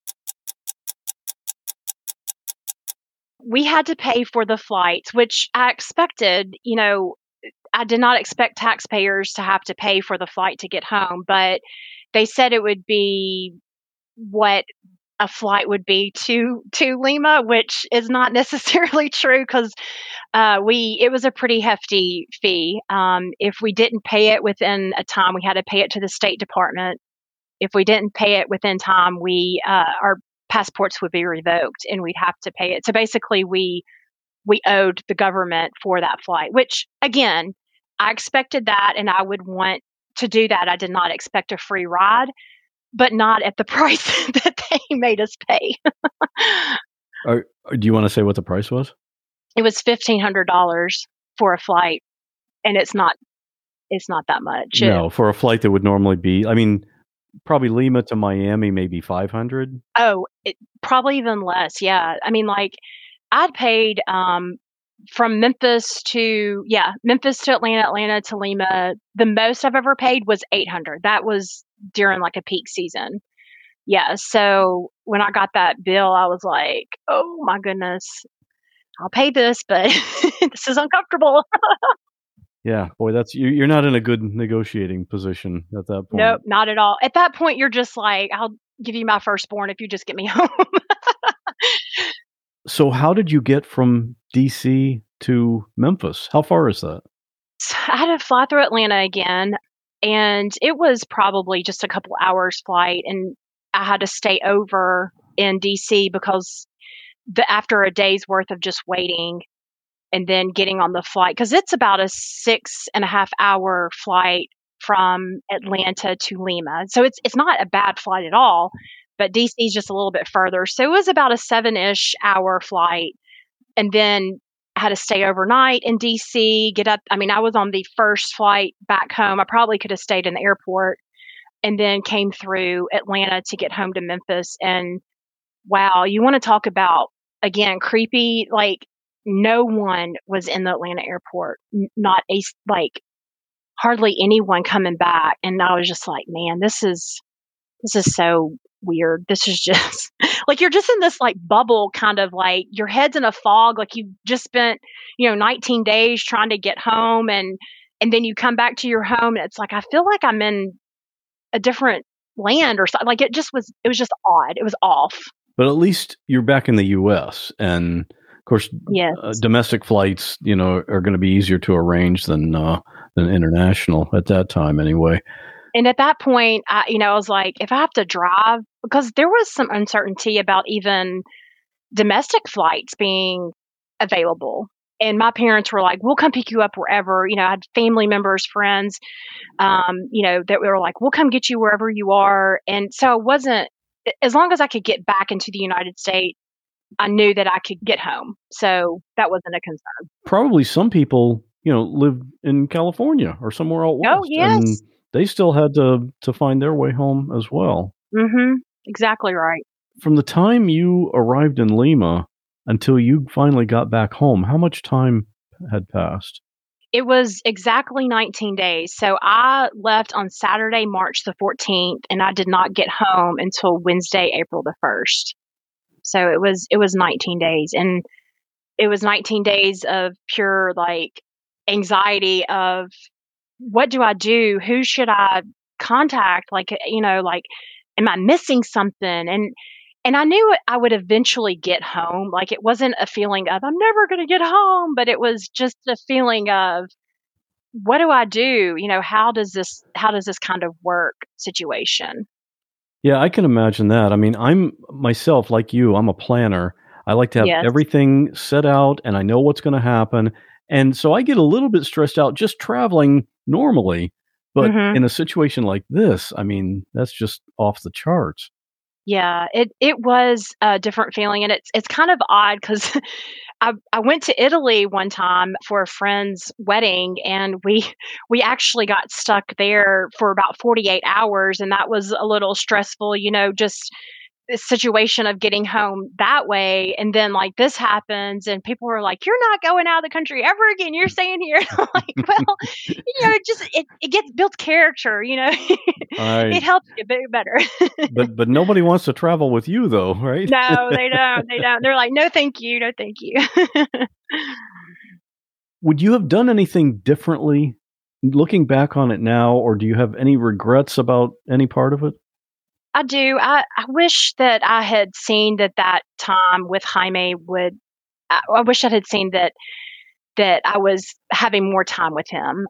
We had to pay for the flights, which I expected. You know, I did not expect taxpayers to have to pay for the flight to get home, but they said it would be what a flight would be to to Lima, which is not necessarily true because uh, we it was a pretty hefty fee. Um, if we didn't pay it within a time, we had to pay it to the State Department. If we didn't pay it within time, we uh, our passports would be revoked and we'd have to pay it. So basically we we owed the government for that flight, which again, I expected that and I would want to do that. I did not expect a free ride, but not at the price that they made us pay. Are, do you want to say what the price was? It was fifteen hundred dollars for a flight, and it's not it's not that much. No, for a flight that would normally be, I mean, probably Lima to Miami, maybe five hundred. Oh, it, probably even less. Yeah. I mean, like I'd paid um, from Memphis to, yeah, Memphis to Atlanta, Atlanta to Lima. The most I've ever paid was eight hundred. That was during like a peak season. Yeah. So when I got that bill, I was like, oh my goodness, I'll pay this, but this is uncomfortable. Yeah, boy, that's you, you're not in a good negotiating position at that point. Nope, not at all. At that point, you're just like, I'll give you my firstborn if you just get me home. So how did you get from D C to Memphis? How far is that? So I had to fly through Atlanta again, and it was probably just a couple hours flight, and I had to stay over in D C because the after a day's worth of just waiting and then getting on the flight, because it's about a six and a half hour flight from Atlanta to Lima. So it's it's not a bad flight at all, but D C is just a little bit further. So it was about a seven-ish hour flight. And then I had to stay overnight in D C, get up. I mean, I was on the first flight back home. I probably could have stayed in the airport and then came through Atlanta to get home to Memphis. And wow, you want to talk about, again, creepy, like, no one was in the Atlanta airport, not a, like, hardly anyone coming back. And I was just like, man, this is, this is so weird. This is just like, you're just in this like bubble, kind of like your head's in a fog. Like you've just spent, you know, nineteen days trying to get home. And, and then you come back to your home and it's like, I feel like I'm in a different land or something. Like it just was, it was just odd. It was off. But at least you're back in the U S and, of course, yes. uh, domestic flights, you know, are going to be easier to arrange than uh, than international at that time anyway. And at that point, I, you know, I was like, if I have to drive, because there was some uncertainty about even domestic flights being available. And my parents were like, we'll come pick you up wherever. You know, I had family members, friends, um, you know, that were like, we'll come get you wherever you are. And so I wasn't, as long as I could get back into the United States, I knew that I could get home. So that wasn't a concern. Probably some people, you know, live in California or somewhere out west. Oh, yes. And they still had to, to find their way home as well. Mm-hmm. Exactly right. From the time you arrived in Lima until you finally got back home, how much time had passed? It was exactly nineteen days. So I left on Saturday, March the fourteenth, and I did not get home until Wednesday, April the first. So it was it was nineteen days, and it was nineteen days of pure like anxiety of what do I do? Who should I contact? Like, you know, like, am I missing something? And And I knew I would eventually get home. Like, it wasn't a feeling of, I'm never going to get home, but it was just a feeling of, what do I do? You know, how does this, how does this kind of work situation? Yeah, I can imagine that. I mean, I'm myself, like you, I'm a planner. I like to have Yes. everything set out and I know what's going to happen. And so I get a little bit stressed out just traveling normally. But Mhm. in a situation like this, I mean, that's just off the charts. Yeah, it it was a different feeling, and it's it's kind of odd because I I went to Italy one time for a friend's wedding, and we we actually got stuck there for about forty-eight hours, and that was a little stressful, you know, just the situation of getting home that way, and then like this happens, and people were like, "You're not going out of the country ever again. You're staying here." And I'm like, well, you know, it just it it gets built character, you know. Right. It helps you be better. But but nobody wants to travel with you though, right? No, they don't. They don't. They're like, no, thank you. No, thank you. Would you have done anything differently looking back on it now, or do you have any regrets about any part of it? I do. I, I wish that I had seen that that time with Jaime would, I, I wish I had seen that, that I was having more time with him.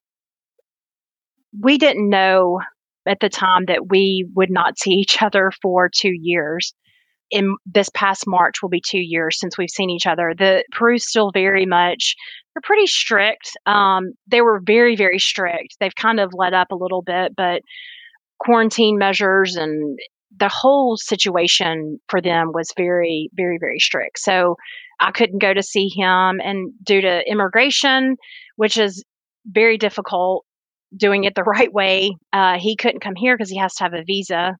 We didn't know at the time that we would not see each other for two years. In this past March will be two years since we've seen each other. The Peru's still very much, they're pretty strict. Um, they were very, very strict. They've kind of let up a little bit, but quarantine measures and the whole situation for them was very, very, very strict. So I couldn't go to see him, and due to immigration, which is very difficult doing it the right way, uh, he couldn't come here because he has to have a visa.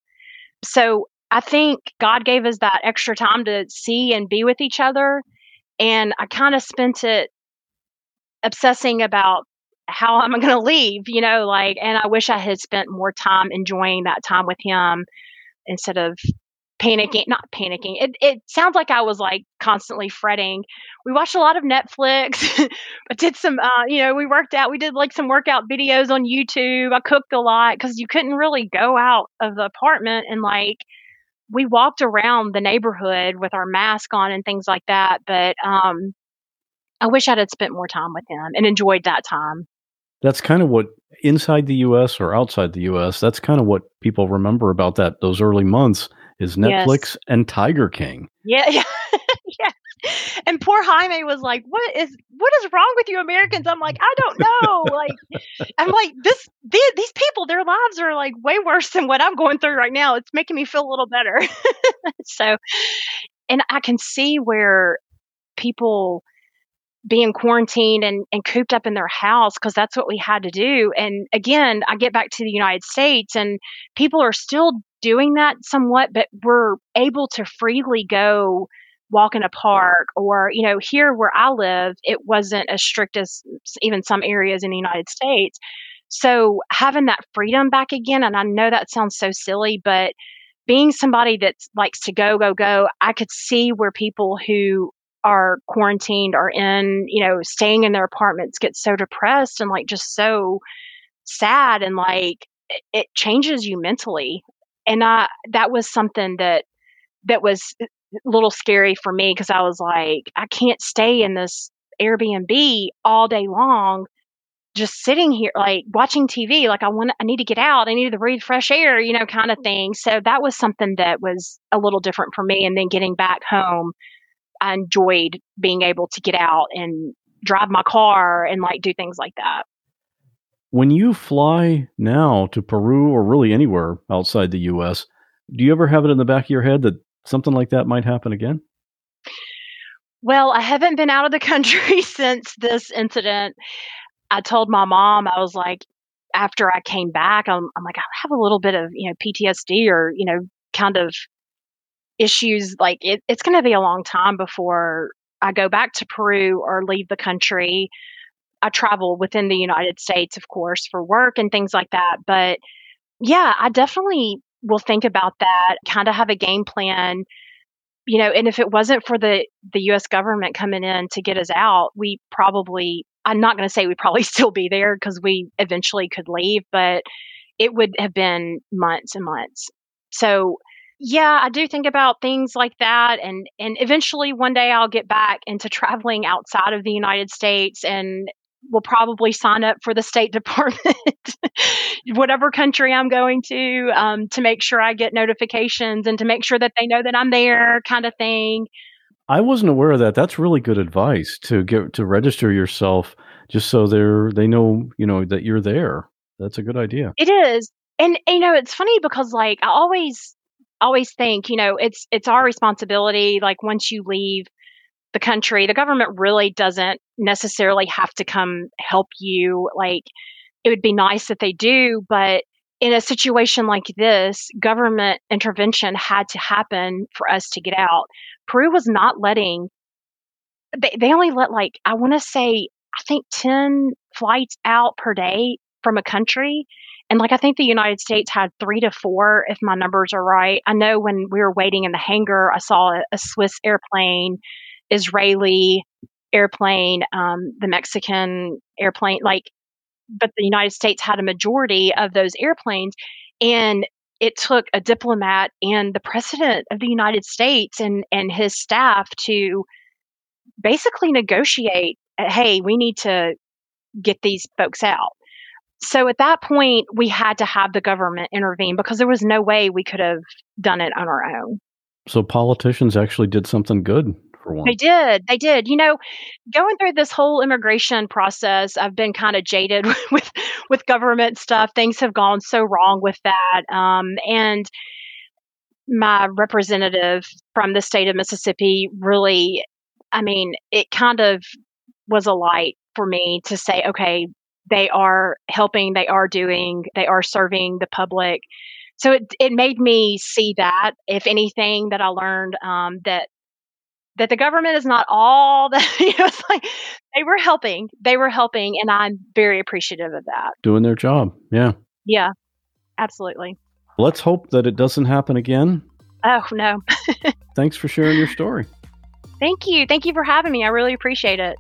So I think God gave us that extra time to see and be with each other. And I kind of spent it obsessing about how am I going to leave, you know, like, and I wish I had spent more time enjoying that time with him instead of panicking, not panicking. It it sounds like I was like constantly fretting. We watched a lot of Netflix, but did some, uh, you know, we worked out, we did like some workout videos on YouTube. I cooked a lot because you couldn't really go out of the apartment, and like, we walked around the neighborhood with our mask on and things like that. But um, I wish I'd had spent more time with him and enjoyed that time. That's kind of what, inside the U S or outside the U S, that's kind of what people remember about that those early months is Netflix Yes. and Tiger King. Yeah, yeah, yeah. And poor Jaime was like, "What is what is wrong with you Americans?" I'm like, "I don't know." Like, I'm like, this these, these people, their lives are like way worse than what I'm going through right now. It's making me feel a little better. So, and I can see where people being quarantined and, and cooped up in their house, because that's what we had to do. And again, I get back to the United States, and people are still doing that somewhat, but we're able to freely go walk in a park, or, you know, here where I live, it wasn't as strict as even some areas in the United States. So having that freedom back again, and I know that sounds so silly, but being somebody that likes to go, go, go, I could see where people who are quarantined or in, you know, staying in their apartments get so depressed and like just so sad, and like it, it changes you mentally. And I, that was something that, that was a little scary for me, because I was like, I can't stay in this Airbnb all day long just sitting here, like watching T V, like I want, I need to get out. I need to breathe fresh air, you know, kind of thing. So that was something that was a little different for me. And then getting back home, I enjoyed being able to get out and drive my car and like do things like that. When you fly now to Peru or really anywhere outside the U S, do you ever have it in the back of your head that something like that might happen again? Well, I haven't been out of the country since this incident. I told my mom, I was like, after I came back, I'm, I'm like, I have a little bit of, you know, P T S D or, you know, kind of issues. Like it, it's going to be a long time before I go back to Peru or leave the country. I travel within the United States, of course, for work and things like that. But yeah, I definitely will think about that, kind of have a game plan, you know, and if it wasn't for the, the U S government coming in to get us out, we probably, I'm not going to say we'd probably still be there because we eventually could leave, but it would have been months and months. So yeah, I do think about things like that. And, and eventually one day I'll get back into traveling outside of the United States and will probably sign up for the State Department, whatever country I'm going to, um, to make sure I get notifications and to make sure that they know that I'm there, kind of thing. I wasn't aware of that. That's really good advice to get to register yourself, just so they're they know you know that you're there. That's a good idea. It is, and you know, it's funny because like I always always think, you know, it's it's our responsibility. Like once you leave the country, the government really doesn't necessarily have to come help you. Like it would be nice if they do, but in a situation like this, government intervention had to happen for us to get out. Peru was not letting, they, they only let like, I want to say, I think ten flights out per day from a country. And like, I think the United States had three to four, if my numbers are right. I know when we were waiting in the hangar, I saw a, a Swiss airplane, Israeli airplane, um, the Mexican airplane, like, but the United States had a majority of those airplanes. And it took a diplomat and the president of the United States and, and his staff to basically negotiate, hey, we need to get these folks out. So at that point, we had to have the government intervene because there was no way we could have done it on our own. So politicians actually did something good for once. They did. They did. You know, going through this whole immigration process, I've been kind of jaded with with government stuff. Things have gone so wrong with that. Um, and my representative from the state of Mississippi really, I mean, it kind of was a light for me to say, okay, they are helping, they are doing, they are serving the public. So it it made me see that, if anything, that I learned um, that that the government is not all that, you know, it's like they were helping, they were helping, and I'm very appreciative of that. Doing their job. Yeah. Yeah, absolutely. Let's hope that it doesn't happen again. Oh, no. Thanks for sharing your story. Thank you. Thank you for having me. I really appreciate it.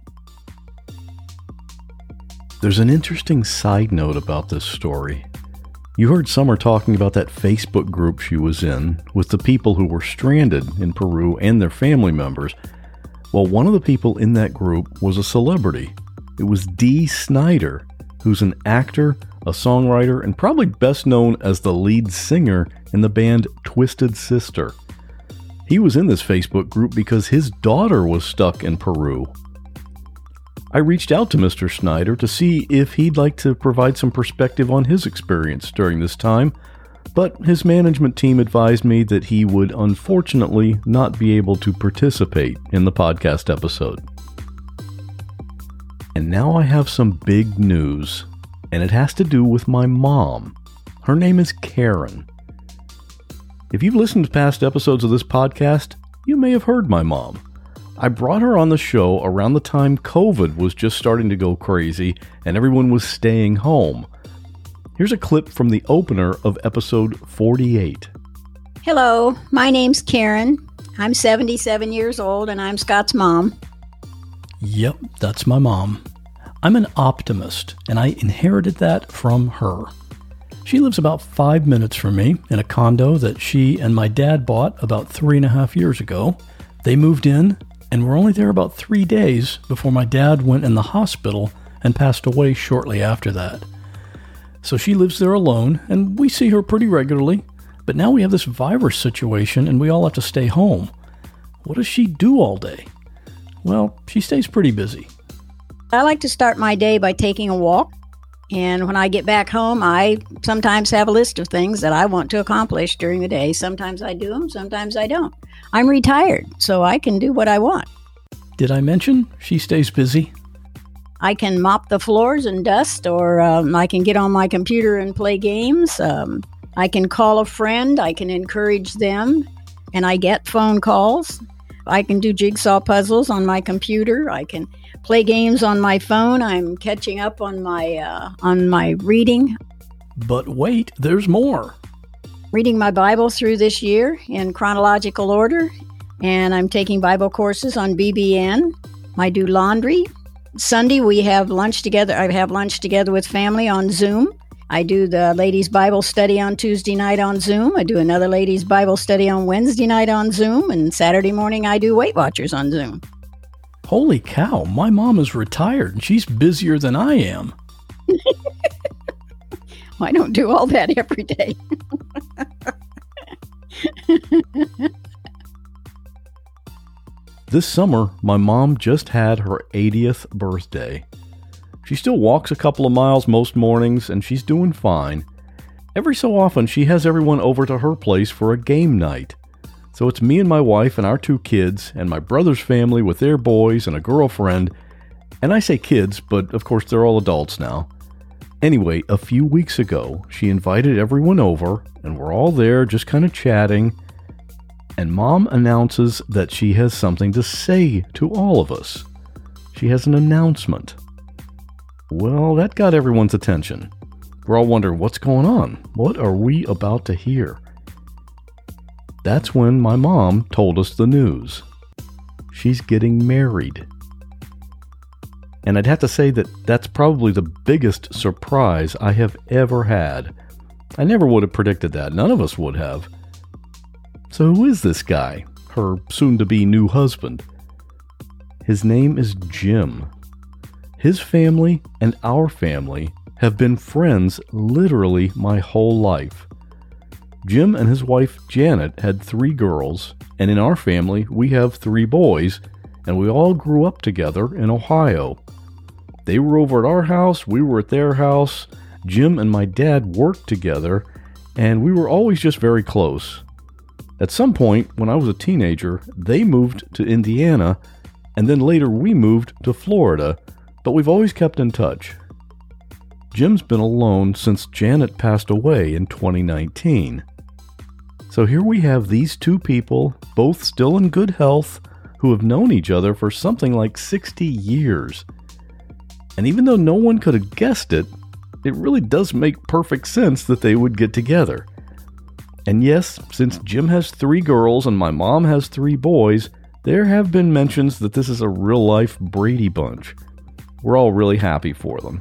There's an interesting side note about this story. You heard Summer talking about that Facebook group she was in with the people who were stranded in Peru and their family members. Well, one of the people in that group was a celebrity. It was Dee Snider, who's an actor, a songwriter, and probably best known as the lead singer in the band Twisted Sister. He was in this Facebook group because his daughter was stuck in Peru. I reached out to Mister Snider to see if he'd like to provide some perspective on his experience during this time, but his management team advised me that he would unfortunately not be able to participate in the podcast episode. And now I have some big news, and it has to do with my mom. Her name is Karen. If you've listened to past episodes of this podcast, you may have heard my mom. I brought her on the show around the time COVID was just starting to go crazy and everyone was staying home. Here's a clip from the opener of episode forty-eight. Hello, my name's Karen. I'm seventy-seven years old and I'm Scott's mom. Yep, that's my mom. I'm an optimist and I inherited that from her. She lives about five minutes from me in a condo that she and my dad bought about three and a half years ago. They moved in and were only there about three days before my dad went in the hospital and passed away shortly after that. So she lives there alone, and we see her pretty regularly. But now we have this virus situation, and we all have to stay home. What does she do all day? Well, she stays pretty busy. I like to start my day by taking a walk. And when I get back home, I sometimes have a list of things that I want to accomplish during the day. Sometimes I do them, sometimes I don't. I'm retired, so I can do what I want. Did I mention she stays busy? I can mop the floors and dust, or um, I can get on my computer and play games. Um, I can call a friend. I can encourage them, and I get phone calls. I can do jigsaw puzzles on my computer. I can play games on my phone. I'm catching up on my uh, on my reading. But wait, there's more. Reading my Bible through this year in chronological order, and I'm taking Bible courses on B B N. I do laundry. Sunday we have lunch together. I have lunch together with family on Zoom. I do the ladies' Bible study on Tuesday night on Zoom. I do another ladies' Bible study on Wednesday night on Zoom. And Saturday morning, I do Weight Watchers on Zoom. Holy cow, my mom is retired and she's busier than I am. Well, I don't do all that every day. This summer, my mom just had her eightieth birthday. She still walks a couple of miles most mornings, and she's doing fine. Every so often, she has everyone over to her place for a game night. So it's me and my wife and our two kids, and my brother's family with their boys and a girlfriend. And I say kids, but of course they're all adults now. Anyway, a few weeks ago, she invited everyone over, and we're all there just kind of chatting. And Mom announces that she has something to say to all of us. She has an announcement. Well, that got everyone's attention. We're all wondering, what's going on? What are we about to hear? That's when my mom told us the news. She's getting married. And I'd have to say that that's probably the biggest surprise I have ever had. I never would have predicted that. None of us would have. So who is this guy? Her soon-to-be new husband? His name is Jim. His family and our family have been friends literally my whole life. Jim and his wife Janet had three girls, and in our family we have three boys, and we all grew up together in Ohio. They were over at our house, we were at their house. Jim and my dad worked together, and we were always just very close. At some point, when I was a teenager, they moved to Indiana, and then later we moved to Florida, but we've always kept in touch. Jim's been alone since Janet passed away in twenty nineteen. So here we have these two people, both still in good health, who have known each other for something like sixty years. And even though no one could have guessed it, it really does make perfect sense that they would get together. And yes, since Jim has three girls and my mom has three boys, there have been mentions that this is a real-life Brady Bunch. We're all really happy for them.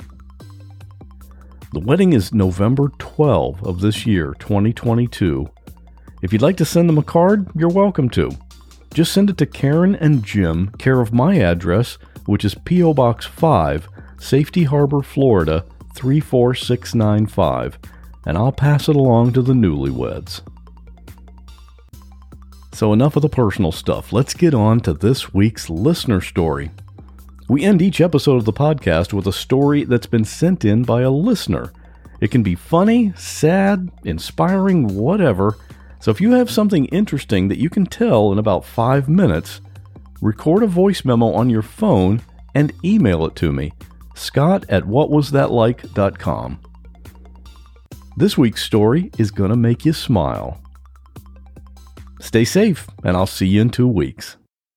The wedding is November twelfth of this year, twenty twenty-two. If you'd like to send them a card, you're welcome to. Just send it to Karen and Jim, care of my address, which is P O Box five, Safety Harbor, Florida, three four six nine five, and I'll pass it along to the newlyweds. So enough of the personal stuff. Let's get on to this week's listener story. We end each episode of the podcast with a story that's been sent in by a listener. It can be funny, sad, inspiring, whatever. So if you have something interesting that you can tell in about five minutes, record a voice memo on your phone and email it to me, Scott at what was that like dot com. This week's story is going to make you smile. Stay safe, and I'll see you in two weeks.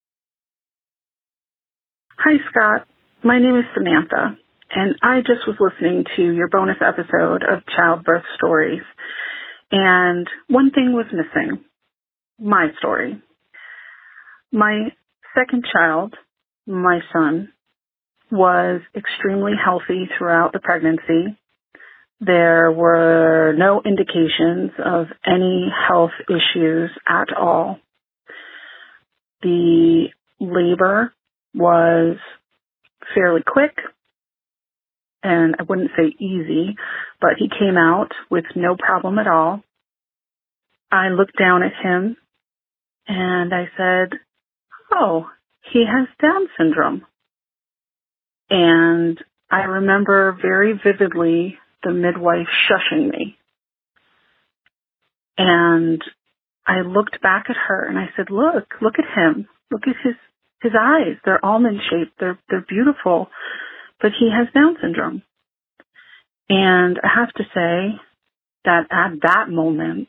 Hi, Scott. My name is Samantha, and I just was listening to your bonus episode of Childbirth Stories, and one thing was missing. My story. My second child, my son, was extremely healthy throughout the pregnancy. There were no indications of any health issues at all. The labor was fairly quick. and I wouldn't say easy, but he came out with no problem at all. I looked down at him and I said, oh, he has Down syndrome. And I remember very vividly the midwife shushing me. And I looked back at her and I said, look, look at him. Look at his, his eyes. They're almond shaped. They're, they're beautiful, but he has Down syndrome. And I have to say that at that moment,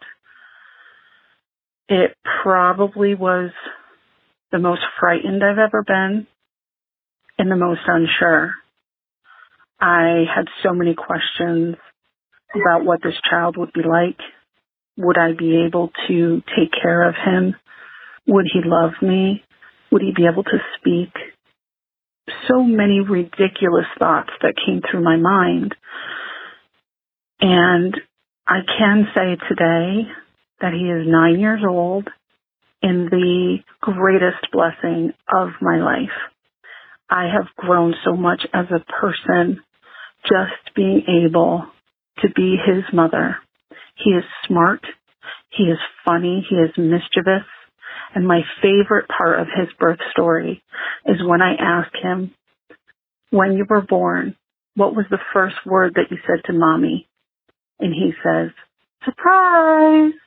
it probably was the most frightened I've ever been and the most unsure. I had so many questions about what this child would be like. Would I be able to take care of him? Would he love me? Would he be able to speak? So many ridiculous thoughts that came through my mind. And I can say today that he is nine years old and the greatest blessing of my life. I have grown so much as a person just being able to be his mother. He is smart. He is funny. He is mischievous. And my favorite part of his birth story is when I ask him, when you were born, what was the first word that you said to mommy? And he says, surprise.